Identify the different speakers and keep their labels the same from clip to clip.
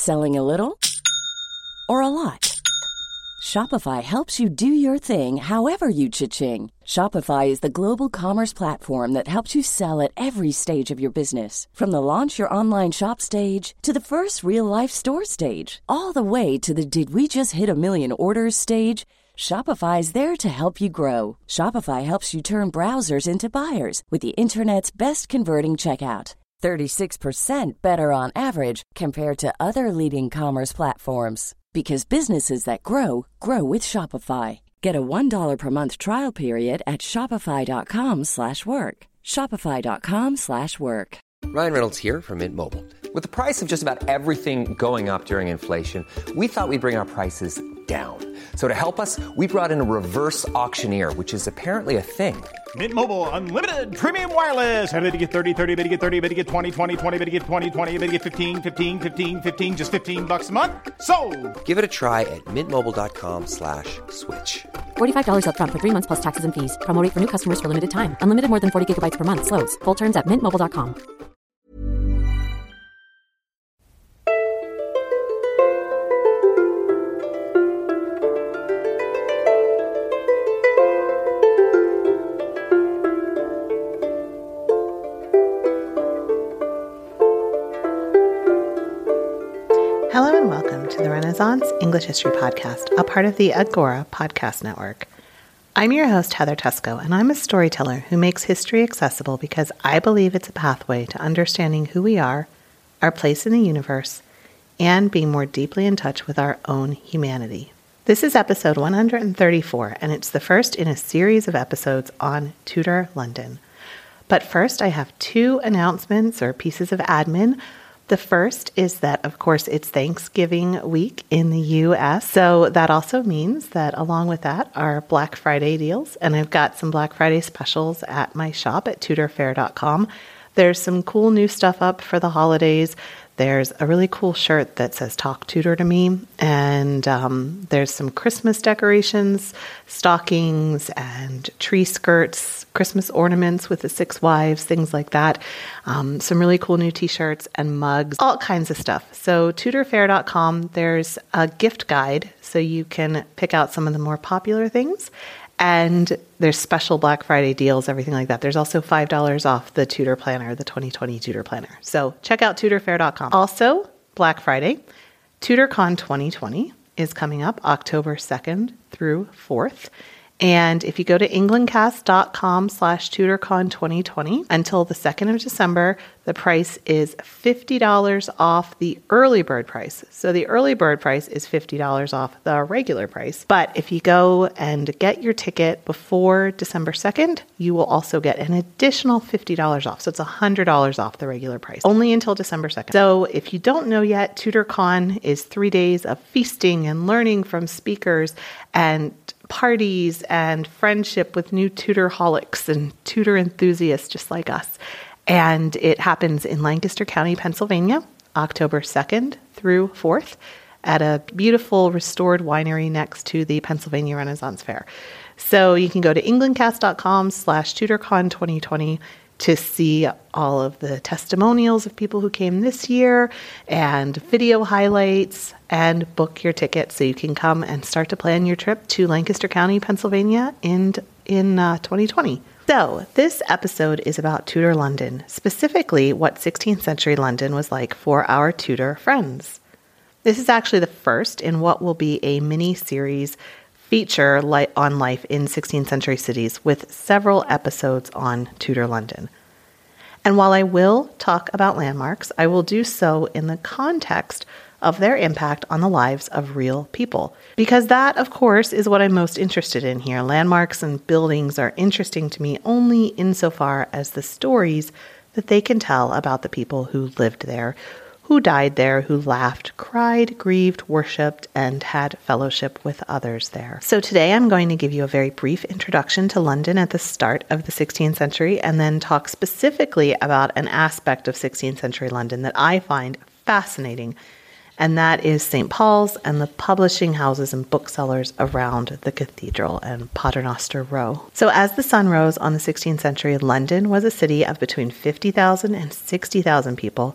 Speaker 1: Selling a little or a lot? Shopify helps you do your thing however you cha-ching. Shopify is the global commerce platform that helps you sell at every stage of your business. From the launch your online shop stage to the first real-life store stage, all the way to the did we just hit a million orders stage. Shopify is there to help you grow. Shopify helps you turn browsers into buyers with the internet's best converting checkout. 36% better on average compared to other leading commerce platforms. Because businesses that grow, grow with Shopify. Get a $1 per month trial period at shopify.com/work. Shopify.com/work.
Speaker 2: Ryan Reynolds here from Mint Mobile. With the price of just about everything going up during inflation, we thought we'd bring our prices down. So to help us, we brought in a reverse auctioneer, which is apparently a thing.
Speaker 3: Mint Mobile Unlimited Premium Wireless. How to get 30, 30, bit to get 30, bit to get 20, 20, 20, bit to get 20, 20, bit to get 15, 15, 15, 15, just $15 a month? Sold!
Speaker 2: Give it a try at mintmobile.com/switch.
Speaker 4: $45 up front for 3 months plus taxes and fees. Promo rate for new customers for limited time. Unlimited more than 40 gigabytes per month. Slows full terms at mintmobile.com.
Speaker 5: Hello and welcome to the Renaissance English History Podcast, a part of the Agora Podcast Network. I'm your host, Heather Tusco, and I'm a storyteller who makes history accessible because I believe it's a pathway to understanding who we are, our place in the universe, and being more deeply in touch with our own humanity. This is episode 134, and it's the first in a series of episodes on Tudor London. But first, I have two announcements or pieces of admin. The first is that, of course, it's Thanksgiving week in the U.S., so that also means that along with that are Black Friday deals, and I've got some Black Friday specials at my shop at tudorfair.com. There's some cool new stuff up for the holidays. There's a really cool shirt that says Talk Tudor to Me, and there's some Christmas decorations, stockings, and tree skirts, Christmas ornaments with the 6 wives, things like that. Some really cool new t-shirts and mugs, all kinds of stuff. So tudorfair.com, there's a gift guide, so you can pick out some of the more popular things. And there's special Black Friday deals, everything like that. There's also $5 off the Tudor Planner, the 2020 Tudor Planner. So check out tudorfair.com. Also, Black Friday, TudorCon 2020 is coming up October 2nd through 4th. And if you go to englandcast.com/TudorCon 2020 until the 2nd of December, the price is $50 off the early bird price. So the early bird price is $50 off the regular price. But if you go and get your ticket before December 2nd, you will also get an additional $50 off. So it's $100 off the regular price, only until December 2nd. So if you don't know yet, TudorCon is 3 days of feasting and learning from speakers and parties and friendship with new Tudorholics and Tudor enthusiasts just like us. And it happens in Lancaster County, Pennsylvania, October 2nd through 4th at a beautiful restored winery next to the Pennsylvania Renaissance Fair. So you can go to englandcast.com/TudorCon 2020 to see all of the testimonials of people who came this year and video highlights and book your ticket so you can come and start to plan your trip to Lancaster County, Pennsylvania in 2020. So this episode is about Tudor London, specifically what 16th century London was like for our Tudor friends. This is actually the first in what will be a mini-series feature on life in 16th century cities with several episodes on Tudor London. And while I will talk about landmarks, I will do so in the context of their impact on the lives of real people. Because that, of course, is what I'm most interested in here. Landmarks and buildings are interesting to me only insofar as the stories that they can tell about the people who lived there, who died there, who laughed, cried, grieved, worshipped, and had fellowship with others there. So today I'm going to give you a very brief introduction to London at the start of the 16th century and then talk specifically about an aspect of 16th century London that I find fascinating, and that is St. Paul's and the publishing houses and booksellers around the cathedral and Paternoster Row. So as the sun rose on the 16th century, London was a city of between 50,000 and 60,000 people,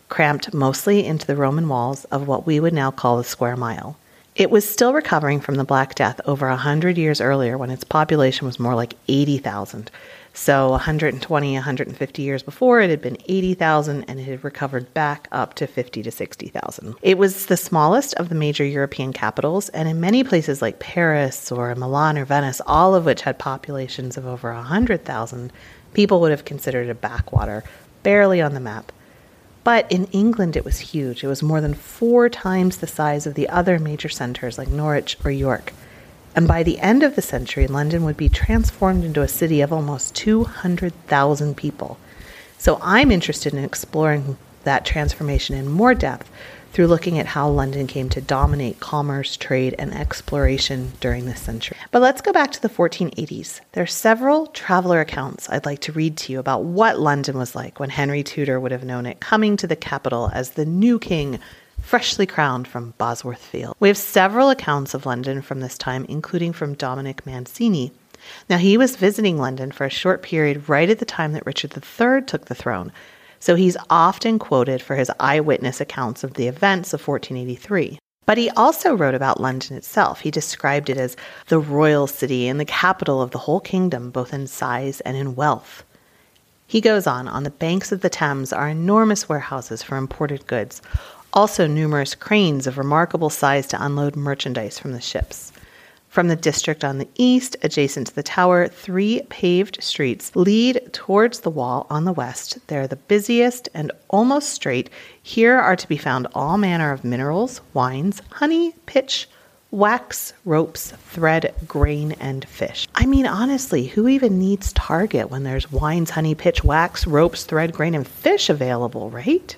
Speaker 5: cramped mostly into the Roman walls of what we would now call the square mile. It was still recovering from the Black Death over 100 years earlier when its population was more like 80,000. So 120, 150 years before, it had been 80,000 and it had recovered back up to 50 to 60,000. It was the smallest of the major European capitals, and in many places like Paris or Milan or Venice, all of which had populations of over 100,000, people would have considered it a backwater, barely on the map. But in England, it was huge. It was more than 4 times the size of the other major centres like Norwich or York. And by the end of the century, London would be transformed into a city of almost 200,000 people. So I'm interested in exploring that transformation in more depth through looking at how London came to dominate commerce, trade, and exploration during this century. But let's go back to the 1480s. There are several traveler accounts I'd like to read to you about what London was like when Henry Tudor would have known it, coming to the capital as the new king, freshly crowned from Bosworth Field. We have several accounts of London from this time, including from Dominic Mancini. Now, he was visiting London for a short period right at the time that Richard III took the throne, so he's often quoted for his eyewitness accounts of the events of 1483. But he also wrote about London itself. He described it as the royal city and the capital of the whole kingdom, both in size and in wealth. He goes on the banks of the Thames are enormous warehouses for imported goods, also numerous cranes of remarkable size to unload merchandise from the ships. From the district on the east, adjacent to the tower, 3 paved streets lead towards the wall on the west. They're the busiest and almost straight. Here are to be found all manner of minerals, wines, honey, pitch, wax, ropes, thread, grain, and fish. I mean, honestly, who even needs Target when there's wines, honey, pitch, wax, ropes, thread, grain, and fish available, right?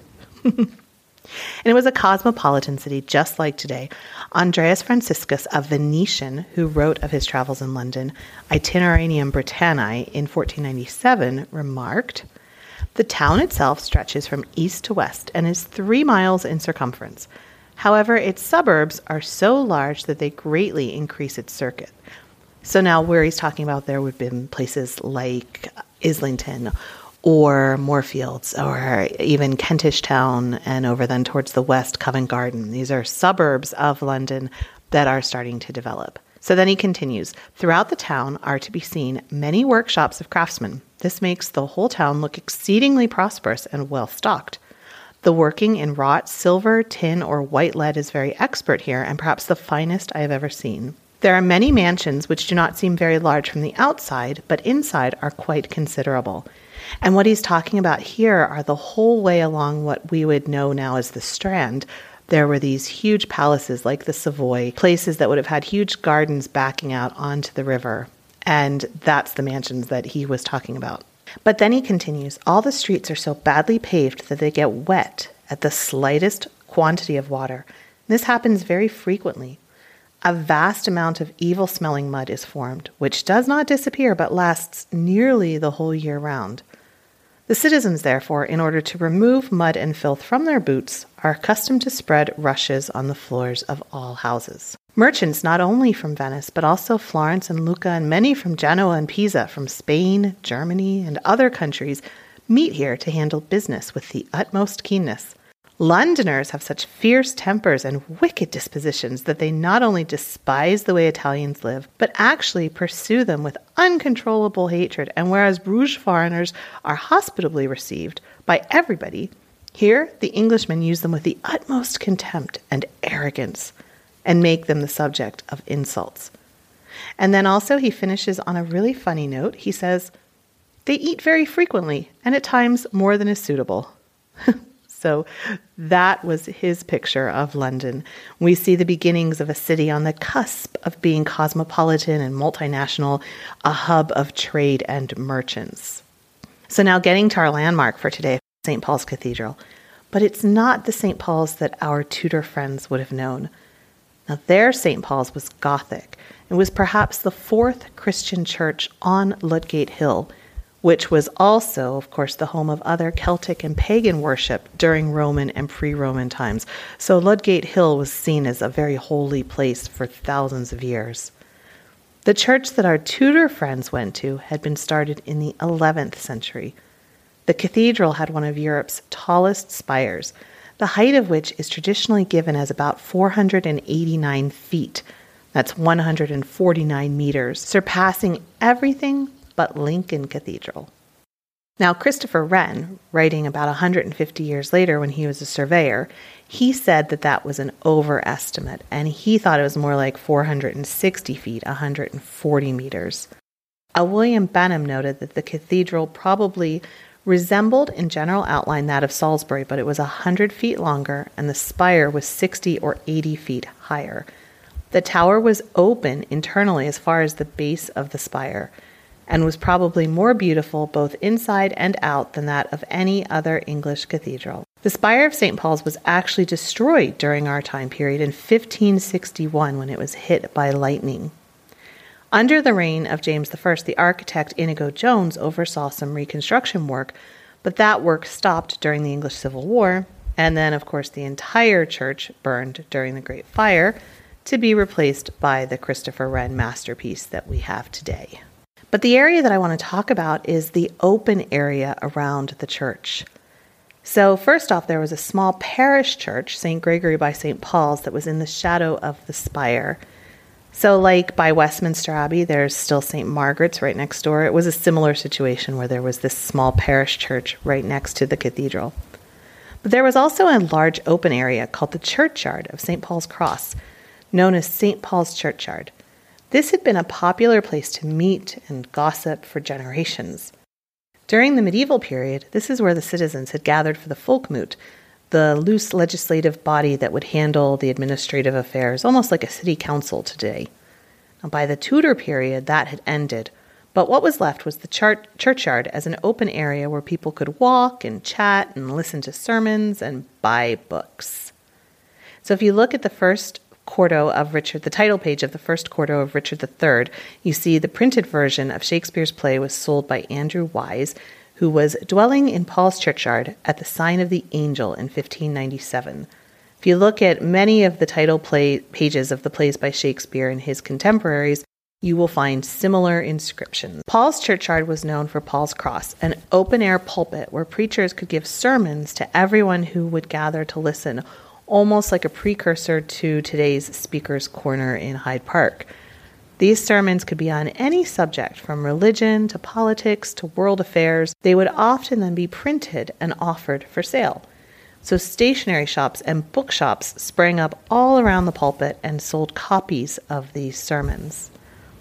Speaker 5: And it was a cosmopolitan city just like today. Andreas Franciscus, a Venetian who wrote of his travels in London, Itinerarium Britanniae, in 1497, remarked, "The town itself stretches from east to west and is 3 miles in circumference. However, its suburbs are so large that they greatly increase its circuit." So now where he's talking about, there would have been places like Islington or Moorfields, or even Kentish Town, and over then towards the west, Covent Garden. These are suburbs of London that are starting to develop. So then he continues, "Throughout the town are to be seen many workshops of craftsmen. This makes the whole town look exceedingly prosperous and well stocked. The working in wrought silver, tin, or white lead is very expert here, and perhaps the finest I have ever seen. There are many mansions which do not seem very large from the outside, but inside are quite considerable." And what he's talking about here are the whole way along what we would know now as the Strand. There were these huge palaces like the Savoy, places that would have had huge gardens backing out onto the river. And that's the mansions that he was talking about. But then he continues, "All the streets are so badly paved that they get wet at the slightest quantity of water. This happens very frequently. A vast amount of evil-smelling mud is formed, which does not disappear but lasts nearly the whole year round. The citizens, therefore, in order to remove mud and filth from their boots, are accustomed to spread rushes on the floors of all houses. Merchants, not only from Venice, but also Florence and Lucca, and many from Genoa and Pisa, from Spain, Germany, and other countries, meet here to handle business with the utmost keenness. Londoners have such fierce tempers and wicked dispositions that they not only despise the way Italians live, but actually pursue them with uncontrollable hatred. And whereas Bruges foreigners are hospitably received by everybody, here the Englishmen use them with the utmost contempt and arrogance and make them the subject of insults." And then also he finishes on a really funny note. He says, "They eat very frequently and at times more than is suitable." So that was his picture of London. We see the beginnings of a city on the cusp of being cosmopolitan and multinational, a hub of trade and merchants. So now getting to our landmark for today, St. Paul's Cathedral. But it's not the St. Paul's that our Tudor friends would have known. Now their St. Paul's was Gothic. It was perhaps the 4th Christian church on Ludgate Hill, which was also, of course, the home of other Celtic and pagan worship during Roman and pre-Roman times. So Ludgate Hill was seen as a very holy place for thousands of years. The church that our Tudor friends went to had been started in the 11th century. The cathedral had one of Europe's tallest spires, the height of which is traditionally given as about 489 feet. That's 149 meters, surpassing everything but Lincoln Cathedral. Now, Christopher Wren, writing about 150 years later when he was a surveyor, he said that that was an overestimate, and he thought it was more like 460 feet, 140 meters. William Benham noted that the cathedral probably resembled in general outline that of Salisbury, but it was 100 feet longer, and the spire was 60 or 80 feet higher. The tower was open internally as far as the base of the spire, and was probably more beautiful both inside and out than that of any other English cathedral. The spire of St. Paul's was actually destroyed during our time period in 1561 when it was hit by lightning. Under the reign of James I, the architect Inigo Jones oversaw some reconstruction work, but that work stopped during the English Civil War, and then, of course, the entire church burned during the Great Fire to be replaced by the Christopher Wren masterpiece that we have today. But the area that I want to talk about is the open area around the church. So first off, there was a small parish church, St. Gregory by St. Paul's, that was in the shadow of the spire. So like by Westminster Abbey, there's still St. Margaret's right next door. It was a similar situation where there was this small parish church right next to the cathedral. But there was also a large open area called the churchyard of St. Paul's Cross, known as St. Paul's Churchyard. This had been a popular place to meet and gossip for generations. During the medieval period, this is where the citizens had gathered for the Folkmoot, the loose legislative body that would handle the administrative affairs, almost like a city council today. Now, by the Tudor period, that had ended, but what was left was the churchyard as an open area where people could walk and chat and listen to sermons and buy books. So if you look at the first quarto of Richard, the title page of the first quarto of Richard III, you see the printed version of Shakespeare's play was sold by Andrew Wise, who was dwelling in Paul's Churchyard at the sign of the Angel in 1597. If you look at many of the title pages of the plays by Shakespeare and his contemporaries, you will find similar inscriptions. Paul's Churchyard was known for Paul's Cross, an open-air pulpit where preachers could give sermons to everyone who would gather to listen, almost like a precursor to today's Speaker's Corner in Hyde Park. These sermons could be on any subject, from religion to politics to world affairs. They would often then be printed and offered for sale. So stationery shops and bookshops sprang up all around the pulpit and sold copies of these sermons.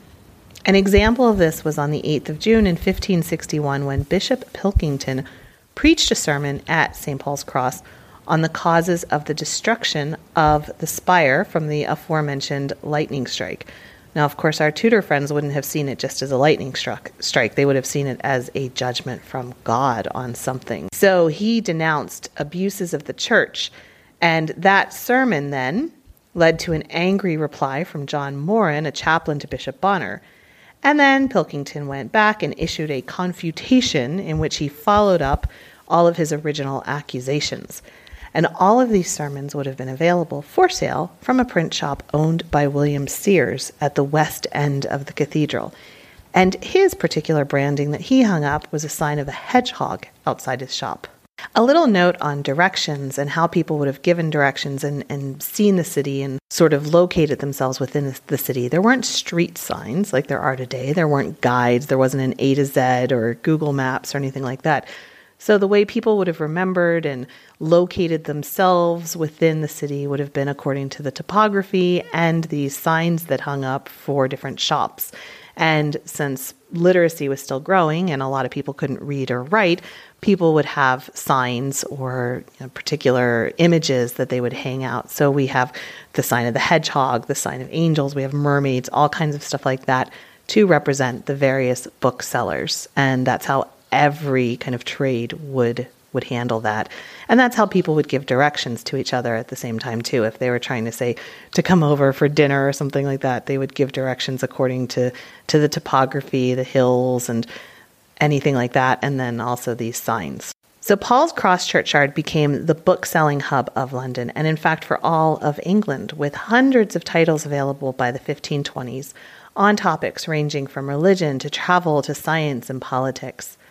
Speaker 5: An example of this was on the 8th of June in 1561 when Bishop Pilkington preached a sermon at St. Paul's Cross on the causes of the destruction of the spire from the aforementioned lightning strike. Now, of course, our Tudor friends wouldn't have seen it just as a lightning strike. They would have seen it as a judgment from God on something. So he denounced abuses of the church, and that sermon then led to an angry reply from John Moran, a chaplain to Bishop Bonner. And then Pilkington went back and issued a confutation in which he followed up all of his original accusations. And all of these sermons would have been available for sale from a print shop owned by William Sears at the west end of the cathedral. And his particular branding that he hung up was a sign of a hedgehog outside his shop. A little note on directions and how people would have given directions and seen the city and sort of located themselves within the city. There weren't street signs like there are today. There weren't guides. There wasn't an A to Z or Google Maps or anything like that. So the way people would have remembered and located themselves within the city would have been according to the topography and the signs that hung up for different shops. And since literacy was still growing and a lot of people couldn't read or write, people would have signs or particular images that they would hang out. So we have the sign of the hedgehog, the sign of angels, we have mermaids, all kinds of stuff like that to represent the various booksellers. And that's how every kind of trade would handle that. And that's how people would give directions to each other at the same time too. If they were trying to say to come over for dinner or something like that, they would give directions according to the topography, the hills and anything like that, and then also these signs. So Paul's Cross Churchyard became the book-selling hub of London, and in fact for all of England, with hundreds of titles available by the 1520s on topics ranging from religion to travel to science and politics.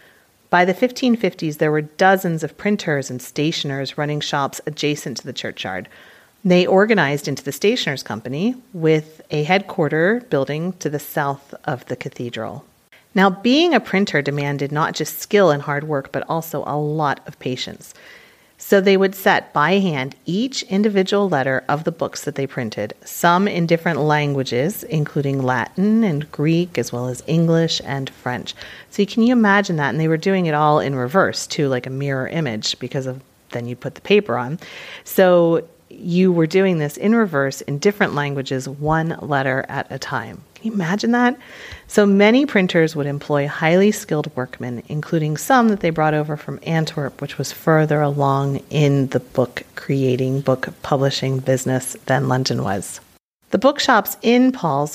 Speaker 5: By the 1550s, there were dozens of printers and stationers running shops adjacent to the churchyard. They organized into the Stationers' Company with a headquarter building to the south of the cathedral. Now, being a printer demanded not just skill and hard work, but also a lot of patience. So they would set by hand each individual letter of the books that they printed, some in different languages, including Latin and Greek, as well as English and French. So can you imagine that? And they were doing it all in reverse, too, like a mirror image, because of then you put the paper on. So you were doing this in reverse in different languages, one letter at a time. Can you imagine that? So many printers would employ highly skilled workmen, including some that they brought over from Antwerp, which was further along in the book creating, book publishing business than London was. The bookshops in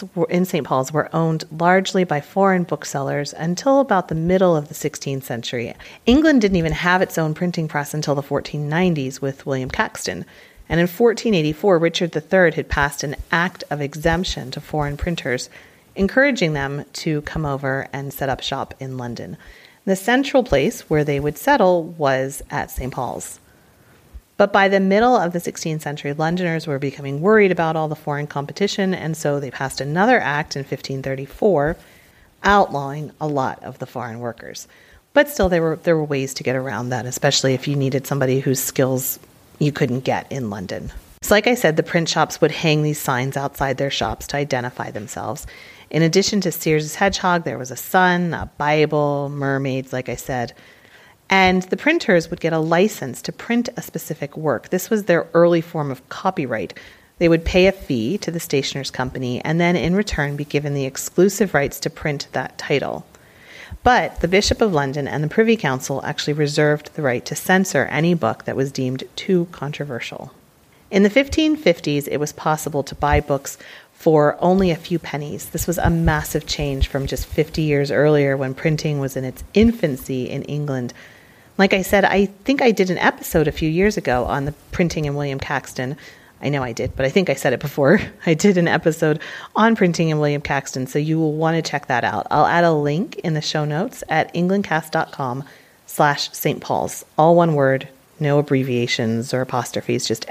Speaker 5: St. Paul's were owned largely by foreign booksellers until about the middle of the 16th century. England didn't even have its own printing press until the 1490s with William Caxton. And in 1484, Richard III had passed an act of exemption to foreign printers, encouraging them to come over and set up shop in London. The central place where they would settle was at St. Paul's. But by the middle of the 16th century, Londoners were becoming worried about all the foreign competition, and so they passed another act in 1534 outlawing a lot of the foreign workers. But still, there were ways to get around that, especially if you needed somebody whose skills you couldn't get in London. So like I said, the print shops would hang these signs outside their shops to identify themselves. In addition to Sears' Hedgehog, there was a sun, a Bible, mermaids, like I said. And the printers would get a license to print a specific work. This was their early form of copyright. They would pay a fee to the Stationers' Company and then in return be given the exclusive rights to print that title. But the Bishop of London and the Privy Council actually reserved the right to censor any book that was deemed too controversial. In the 1550s, it was possible to buy books for only a few pennies. This was a massive change from just 50 years earlier when printing was in its infancy in England. Like I said, I think I did an episode a few years ago on the printing in William Caxton. I know I did, but I think I said it before. I did an episode on printing in William Caxton, so you will want to check that out. I'll add a link in the show notes at englandcast.com/St. Paul's. All one word, no abbreviations or apostrophes, just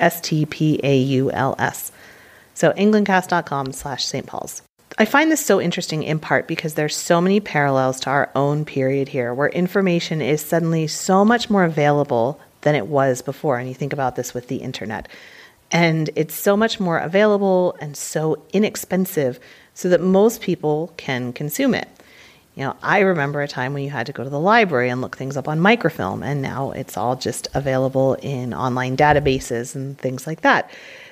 Speaker 5: STPAULS. So englandcast.com/St. Paul's. I find this so interesting in part because there's so many parallels to our own period here, where information is suddenly so much more available than it was before. And you think about this with the internet. And it's so much more available and so inexpensive so that most people can consume it. You know, I remember a time when you had to go to the library and look things up on microfilm, and now it's all just available in online databases and things like that.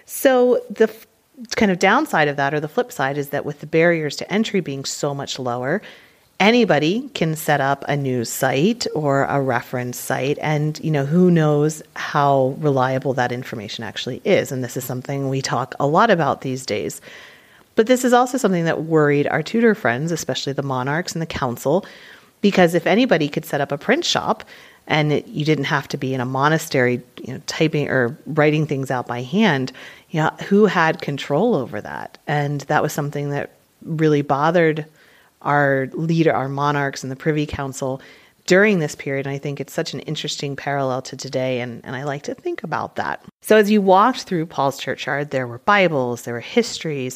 Speaker 5: So the kind of downside of that, or the flip side, is that with the barriers to entry being so much lower, anybody can set up a news site or a reference site, and who knows how reliable that information actually is. And this is something we talk a lot about these days. But this is also something that worried our Tudor friends, especially the monarchs and the council, because if anybody could set up a print shop and you didn't have to be in a monastery, typing or writing things out by hand, who had control over that? And that was something that really bothered our leader, our monarchs and the Privy Council during this period. And I think it's such an interesting parallel to today, and I like to think about that. So as you walked through Paul's Churchyard, there were Bibles, there were histories.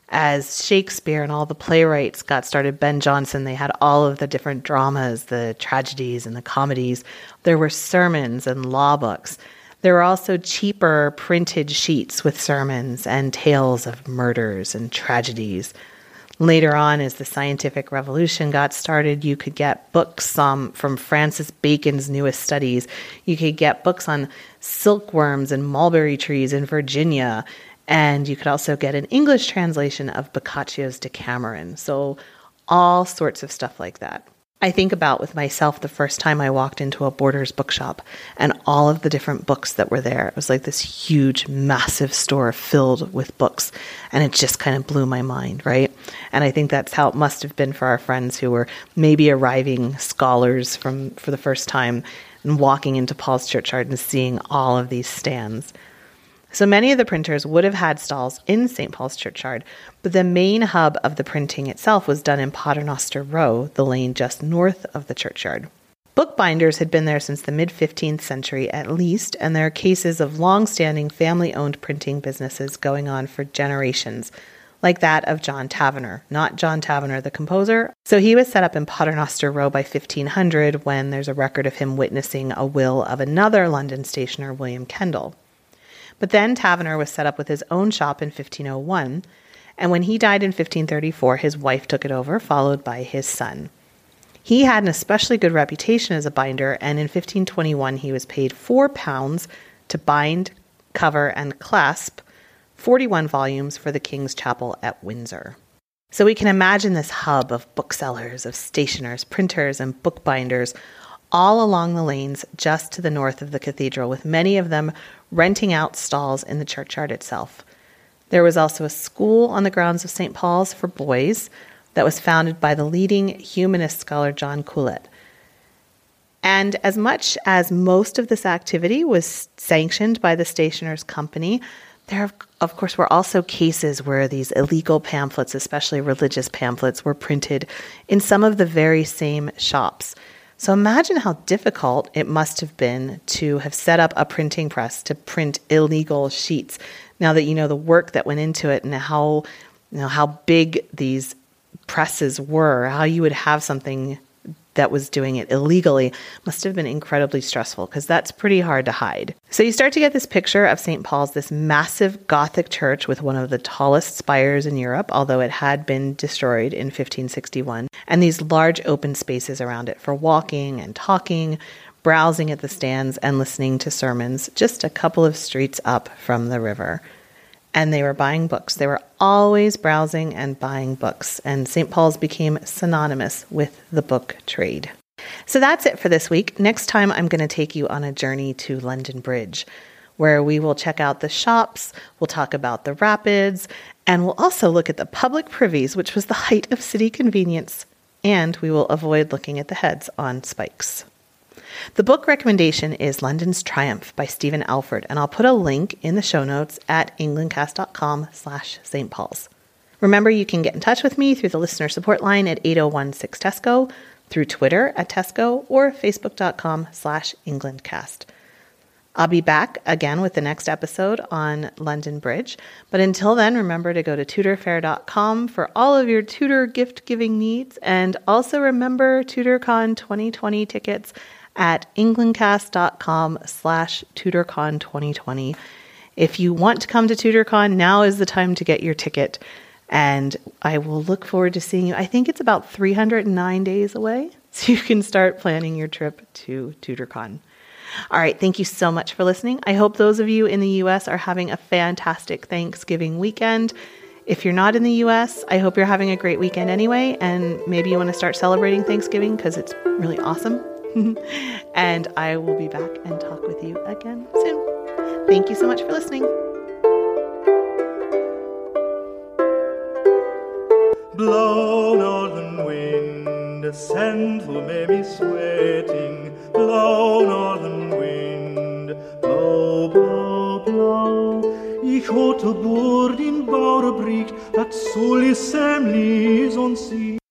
Speaker 5: As Shakespeare and all the playwrights got started, Ben Jonson, they had all of the different dramas, the tragedies and the comedies. There were sermons and law books. There were also cheaper printed sheets with sermons and tales of murders and tragedies. Later on, as the scientific revolution got started, you could get books from Francis Bacon's newest studies. You could get books on silkworms and mulberry trees in Virginia. And you could also get an English translation of Boccaccio's Decameron. So all sorts of stuff like that. I think about with myself the first time I walked into a Borders bookshop and all of the different books that were there. It was like this huge, massive store filled with books. And it just kind of blew my mind, right? And I think that's how it must have been for our friends who were maybe arriving scholars for the first time and walking into Paul's Churchyard and seeing all of these stands. So many of the printers would have had stalls in St. Paul's Churchyard, but the main hub of the printing itself was done in Paternoster Row, the lane just north of the churchyard. Bookbinders had been there since the mid-15th century at least, and there are cases of long-standing family-owned printing businesses going on for generations, like that of John Taverner, not John Taverner, the composer. So he was set up in Paternoster Row by 1500 when there's a record of him witnessing a will of another London stationer, William Kendall. But then Taverner was set up with his own shop in 1501, and when he died in 1534, his wife took it over, followed by his son. He had an especially good reputation as a binder, and in 1521 he was paid £4 to bind, cover, and clasp 41 volumes for the King's Chapel at Windsor. So we can imagine this hub of booksellers, of stationers, printers, and bookbinders all along the lanes just to the north of the cathedral, with many of them renting out stalls in the churchyard itself. There was also a school on the grounds of St. Paul's for boys that was founded by the leading humanist scholar John Colet. And as much as most of this activity was sanctioned by the Stationers' Company, there, of course, were also cases where these illegal pamphlets, especially religious pamphlets, were printed in some of the very same shops. So imagine how difficult it must have been to have set up a printing press to print illegal sheets, now that you know the work that went into it and how big these presses were. How you would have something that was doing it illegally must have been incredibly stressful, because that's pretty hard to hide. So you start to get this picture of St. Paul's, this massive Gothic church with one of the tallest spires in Europe, although it had been destroyed in 1561, and these large open spaces around it for walking and talking, browsing at the stands, and listening to sermons just a couple of streets up from the river. And they were buying books. They were always browsing and buying books. And St. Paul's became synonymous with the book trade. So that's it for this week. Next time, I'm going to take you on a journey to London Bridge, where we will check out the shops, we'll talk about the rapids, and we'll also look at the public privies, which was the height of city convenience. And we will avoid looking at the heads on spikes. The book recommendation is London's Triumph by Stephen Alford, and I'll put a link in the show notes at englandcast.com/St. Paul's. Remember, you can get in touch with me through the listener support line at 8016-TESCO, through Twitter at Tesco, or facebook.com/EnglandCast. I'll be back again with the next episode on London Bridge, but until then, remember to go to tutorfair.com for all of your tutor gift-giving needs, and also remember TutorCon 2020 tickets at englandcast.com/TutorCon 2020. If you want to come to TutorCon, now is the time to get your ticket, and I will look forward to seeing you. I think it's about 309 days away, so you can start planning your trip to TutorCon. All right, thank you so much for listening. I hope those of you in the U.S. are having a fantastic Thanksgiving weekend. If you're not in the U.S., I hope you're having a great weekend anyway, and maybe you want to start celebrating Thanksgiving because it's really awesome. And I will be back and talk with you again soon. Thank you so much for listening.
Speaker 6: Blow, northern wind, send through me sweating. Blow, northern wind, blow, blow, blow. Ich hatte Bord in Bauerbricht, dat soll ich semlis on sea.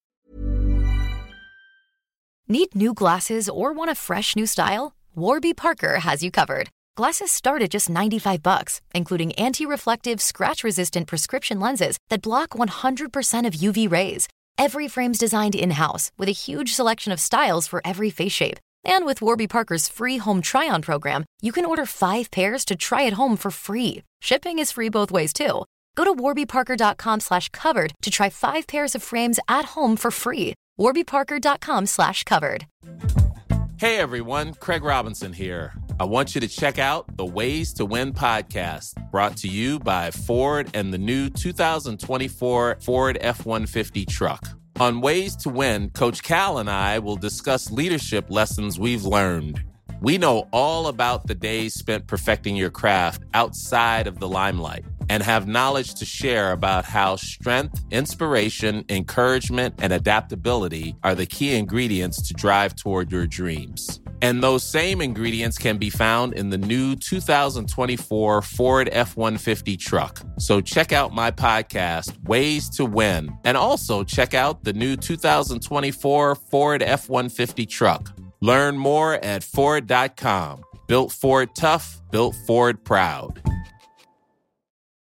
Speaker 7: Need new glasses or want a fresh new style? Warby Parker has you covered. Glasses start at just $95, including anti-reflective, scratch-resistant prescription lenses that block 100% of UV rays. Every frame's designed in-house with a huge selection of styles for every face shape. And with Warby Parker's free home try-on program, you can order 5 pairs to try at home for free. Shipping is free both ways, too. Go to warbyparker.com/covered to try 5 pairs of frames at home for free. warbyparker.com/covered.
Speaker 8: Hey everyone, Craig Robinson here. I want you to check out the Ways to Win podcast, brought to you by Ford and the new 2024 Ford F-150 truck. On Ways to Win, Coach Cal and I will discuss leadership lessons we've learned. We know all about the days spent perfecting your craft outside of the limelight and have knowledge to share about how strength, inspiration, encouragement, and adaptability are the key ingredients to drive toward your dreams. And those same ingredients can be found in the new 2024 Ford F-150 truck. So check out my podcast, Ways to Win, and also check out the new 2024 Ford F-150 truck. Learn more at Ford.com. Built Ford tough, built Ford proud.